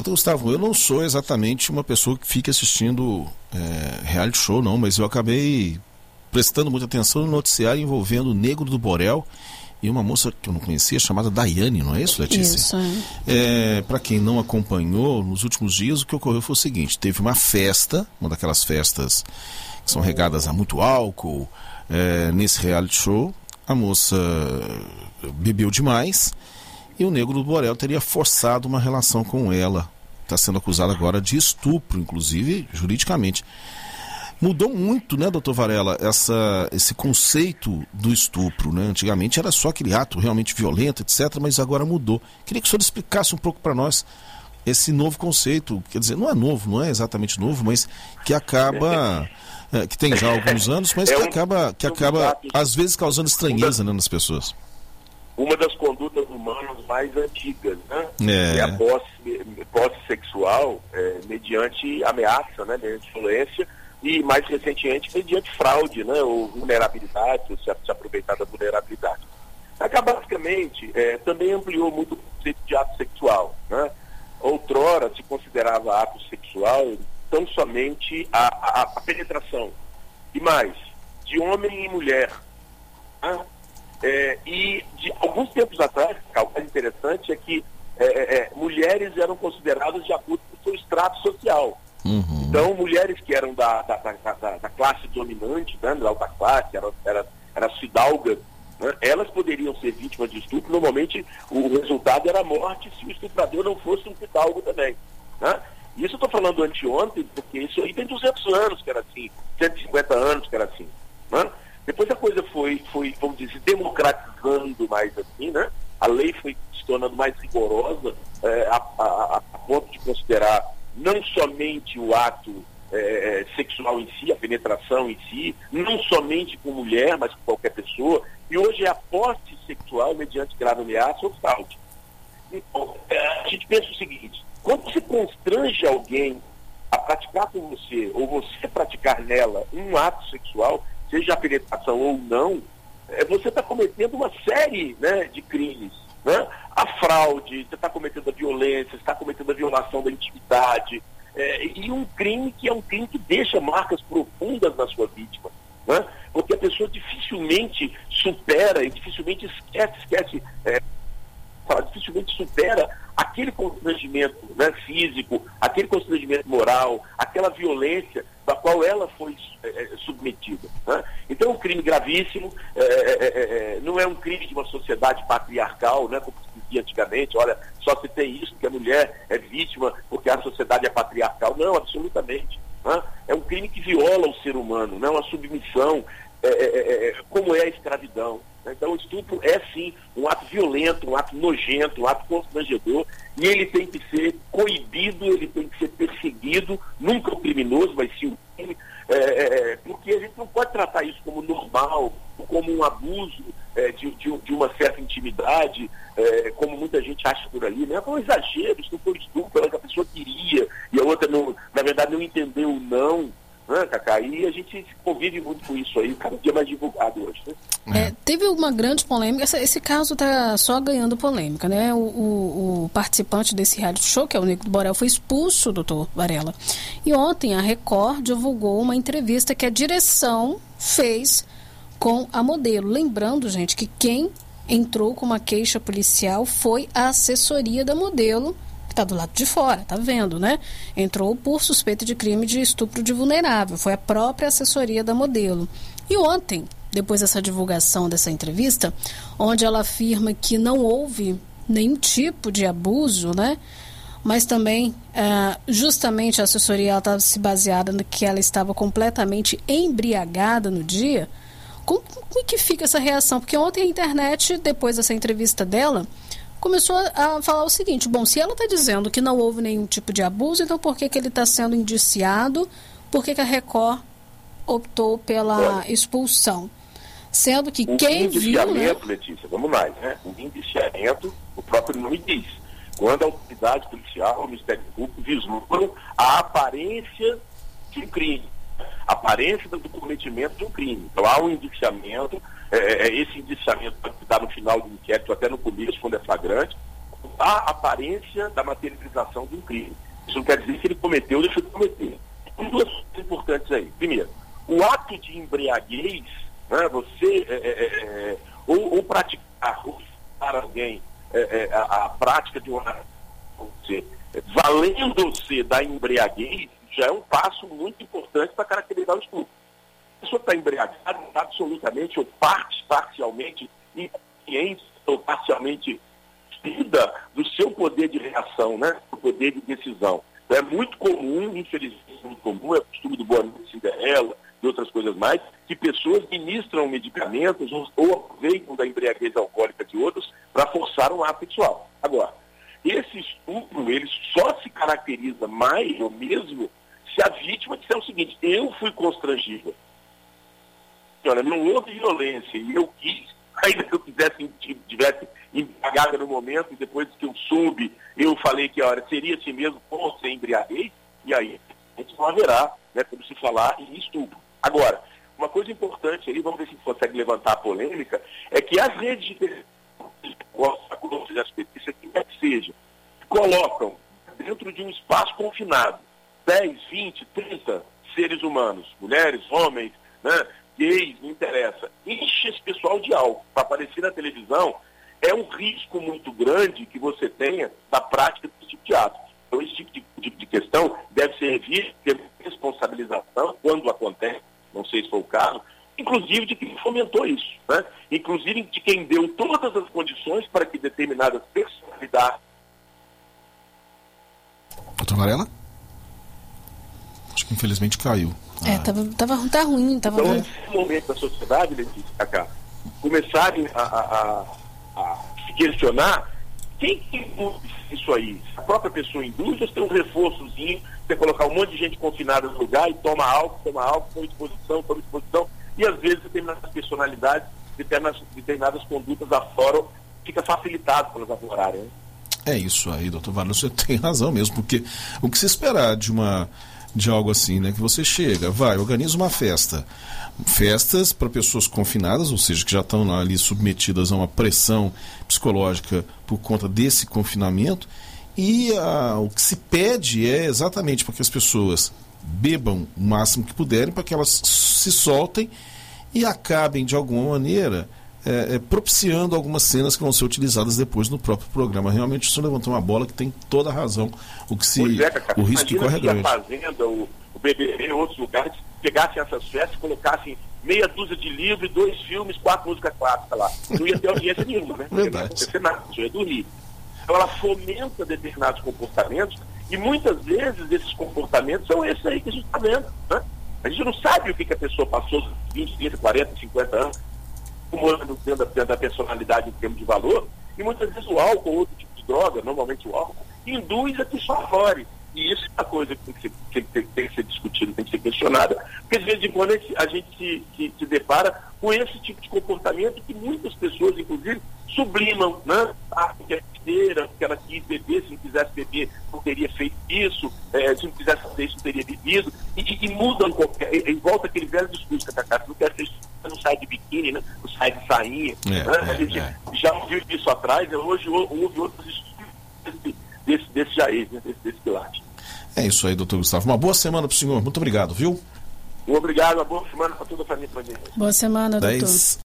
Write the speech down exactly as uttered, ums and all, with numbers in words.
Doutor Gustavo, eu não sou exatamente uma pessoa que fica assistindo é, reality show, não, mas eu acabei prestando muita atenção no noticiário envolvendo o Negro do Borel e uma moça que eu não conhecia, chamada Daiane, não é isso, Letícia? Isso, é. É, para quem não acompanhou, nos últimos dias o que ocorreu foi o seguinte, teve uma festa, uma daquelas festas que são regadas a muito álcool, é, nesse reality show, a moça bebeu demais e o Negro do Borel teria forçado uma relação com ela. Está sendo acusado agora de estupro, inclusive juridicamente. Mudou muito, né, doutor Varela, essa, esse conceito do estupro, né? Antigamente era só aquele ato realmente violento, etcétera, mas agora mudou. Queria que o senhor explicasse um pouco para nós esse novo conceito, quer dizer, não é novo, não é exatamente novo, mas que acaba, é, que tem já alguns anos, mas que acaba, que acaba às vezes causando estranheza, né, nas pessoas. Uma das condutas humanas mais antigas, né? É, é a posse, posse sexual é, mediante ameaça, né, mediante violência, e mais recentemente mediante fraude, né, ou vulnerabilidade, ou se, se aproveitar da vulnerabilidade. Acaba, basicamente, é, também ampliou muito o conceito de ato sexual, né? Outrora se considerava ato sexual tão somente a, a, a penetração, e mais, de homem e mulher, né? É, e de alguns tempos atrás, algo mais interessante é que é, é, mulheres eram consideradas de acordo com o seu extrato social. Uhum. Então, mulheres que eram da, da, da, da, da classe dominante, né, da alta classe, eram, eram, eram fidalgas, né, elas poderiam ser vítimas de estupro. Normalmente, o resultado era a morte se o estuprador não fosse um fidalgo também, né? Isso eu estou falando anteontem, porque isso aí tem duzentos anos que era assim, cento e cinquenta anos que era assim, né? Depois a coisa foi, foi, vamos dizer, democratizando mais assim, né? A lei foi se tornando mais rigorosa, é, a, a, a ponto de considerar não somente o ato é, sexual em si, a penetração em si, não somente com mulher, mas com qualquer pessoa, e hoje é a posse sexual mediante grave ameaça ou fraude. Então, é, a gente pensa o seguinte, quando você constrange alguém a praticar com você, ou você praticar nela um ato sexual, seja a penetração ou não, é, você está cometendo uma série, né, de crimes, né? A fraude, você está cometendo a violência, você está cometendo a violação da intimidade, é, e um crime que é um crime que deixa marcas profundas na sua vítima, né? Porque a pessoa dificilmente supera e dificilmente esquece, esquece é, dificilmente supera aquele constrangimento, né, físico, aquele constrangimento moral, aquela violência da qual ela foi é, submetida, né? Então é um crime gravíssimo, é, é, é, não é um crime de uma sociedade patriarcal, né, como se dizia antigamente, olha, só se tem isso, que a mulher é vítima porque a sociedade é patriarcal. Não, absolutamente, né? É um crime que viola o ser humano, não é uma submissão, é, é, é, como é a escravidão. Então o estupro é sim um ato violento, um ato nojento, um ato constrangedor, e ele tem que ser coibido, ele tem que ser perseguido, nunca o criminoso, mas sim o crime, é, é, porque a gente não pode tratar isso como normal, como um abuso é, de, de, de uma certa intimidade, é, como muita gente acha por aí, né? Foi um exagero, isso não foi estupro, é que a pessoa queria, e a outra, não, na verdade, não entendeu o não. Né, Cacá? E a gente convive muito com isso aí, cada dia mais divulgado hoje, né? É, teve uma grande polêmica, esse, esse caso está só ganhando polêmica, né? O, o, o participante desse reality show, que é o Negro do Borel, foi expulso, doutor Varela. E ontem a Record divulgou uma entrevista que a direção fez com a modelo. Lembrando, gente, que quem entrou com uma queixa policial foi a assessoria da modelo, está do lado de fora, tá vendo, né? Entrou por suspeita de crime de estupro de vulnerável. Foi a própria assessoria da modelo. E ontem, depois dessa divulgação dessa entrevista, onde ela afirma que não houve nenhum tipo de abuso, né? Mas também, ah, justamente a assessoria estava se baseada no que ela estava completamente embriagada no dia. Como, como que fica essa reação? Porque ontem a internet, depois dessa entrevista dela, começou a falar o seguinte, bom, se ela está dizendo que não houve nenhum tipo de abuso, então por que, que ele está sendo indiciado? Por que, que a Record optou pela Olha, expulsão? Sendo que um quem viu... Né? Letícia, vamos mais, né? O indiciamento, o próprio nome diz, quando a autoridade policial, o Ministério Público vislumbram a aparência de um crime, a aparência do cometimento de um crime. Então há um indiciamento. É, esse indiciamento pode se dar no final do inquérito, até no começo, quando é flagrante, a aparência da materialização de um crime. Isso não quer dizer que ele cometeu ou deixou de cometer. Tem duas coisas importantes aí. Primeiro, o ato de embriaguez, né, você é, é, é, ou, ou praticar, ou para alguém é, é, a, a prática de uma você, valendo-se da embriaguez, já é um passo muito importante para caracterizar o estupro. A pessoa está embriagada, absolutamente ou parte, parcialmente inconsciente ou parcialmente vida do seu poder de reação, né? Do poder de decisão. Então, é muito comum, infelizmente muito comum, é o costume do Boa Noite Cinderela e outras coisas mais, que pessoas ministram medicamentos ou, ou aproveitam da embriaguez alcoólica de outros para forçar um ato sexual. Agora, esse estupro, ele só se caracteriza mais ou mesmo se a vítima disser o seguinte: eu fui constrangida. Olha, não houve violência e eu quis, ainda que eu quisesse, tivesse embriagada no momento, e depois que eu soube, eu falei que olha, seria assim mesmo, com sem embriaguez, e aí a gente não haverá, né, como se falar em estupro. Agora, uma coisa importante aí, vamos ver se a gente consegue levantar a polêmica, é que as redes de televisão, isso aqui é que seja, colocam dentro de um espaço confinado dez, vinte, trinta seres humanos, mulheres, homens, né, gays, não interessa, enche esse pessoal de álcool para aparecer na televisão. É um risco muito grande que você tenha da prática desse tipo de ato. Então, esse tipo de, de, de questão deve ser revisto, ter responsabilização quando acontece, não sei se foi o caso, inclusive de quem fomentou isso, né? Inclusive de quem deu todas as condições para que determinadas personalidades... Doutor Varela? Acho que infelizmente caiu. É, tava, tava, tá ruim. Tava... Então, nesse momento da sociedade, Letícia, Cacá, começarem a, a, a, a se questionar quem que induz isso aí? A própria pessoa induz ou tem um reforçozinho, você colocar um monte de gente confinada no lugar e toma álcool, toma álcool, toma exposição, toma exposição, e às vezes determinadas personalidades, determinadas, determinadas condutas afora, fica facilitado para elas aflorarem, né? É isso aí, doutor Varela, você tem razão mesmo, porque o que se esperar de uma de algo assim, né, que você chega, vai, organiza uma festa, festas para pessoas confinadas, ou seja, que já estão ali submetidas a uma pressão psicológica por conta desse confinamento, e a, o que se pede é exatamente para que as pessoas bebam o máximo que puderem, para que elas se soltem e acabem de alguma maneira É, é, propiciando algumas cenas que vão ser utilizadas depois no próprio programa. Realmente o senhor levantou uma bola que tem toda a razão. O, que se, é, Cacá, o risco que corre é grande. A Fazenda, o, o B B B, outros lugares, pegassem essas festas, colocassem meia dúzia de livros, dois filmes, quatro músicas clássicas lá. Não ia ter audiência nenhuma, né? Não ia acontecer nada, só ia dormir. Então ela fomenta determinados comportamentos e muitas vezes esses comportamentos são esses aí que a gente está vendo, né? A gente não sabe o que, que a pessoa passou vinte, trinta, quarenta, cinquenta anos acumulando dentro da, dentro da personalidade em termos de valor, e muitas vezes o álcool ou outro tipo de droga, normalmente o álcool, induz a que só aflore. E isso é uma coisa que tem que ser, tem, tem, tem que ser discutida, tem que ser questionada, porque às vezes em quando a gente se, se, se depara com esse tipo de comportamento que muitas pessoas, inclusive, sublimam, né? Ah, porque é besteira, porque ela quis beber, se não quisesse beber, não teria feito isso, é, se não quisesse fazer isso, não teria bebido, e, e, e mudam qualquer, e, e volta aquele velho discurso, Cacá, se não quer ser, não sai de biquíni, né? Não sai de sainha, é, né? é, A gente é. já ouviu isso atrás, hoje houve outros estudos desse, desse, desse jaez, né? desse, desse pilate. É isso aí, doutor Gustavo. Uma boa semana para o senhor. Muito obrigado, viu? Obrigado, uma boa semana para toda a família. Boa semana, doutor. dez